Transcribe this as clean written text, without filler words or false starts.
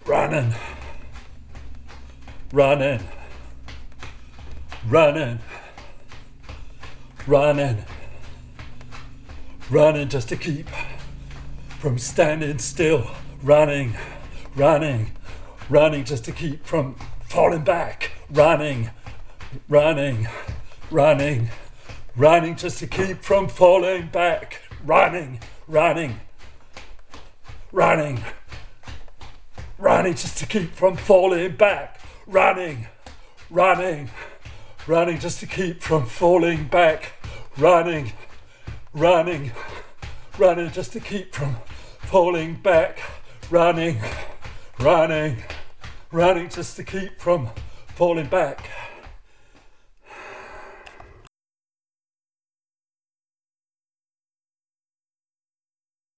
running, running, running, running, running just to keep from standing still, running, running, running just to keep from falling back, running, running, running, running just to keep from falling back, running, running, running, running just to keep from falling back, running, running, running just to keep from falling back, running, running, running just to keep from falling back, running, running, running just to keep from falling back.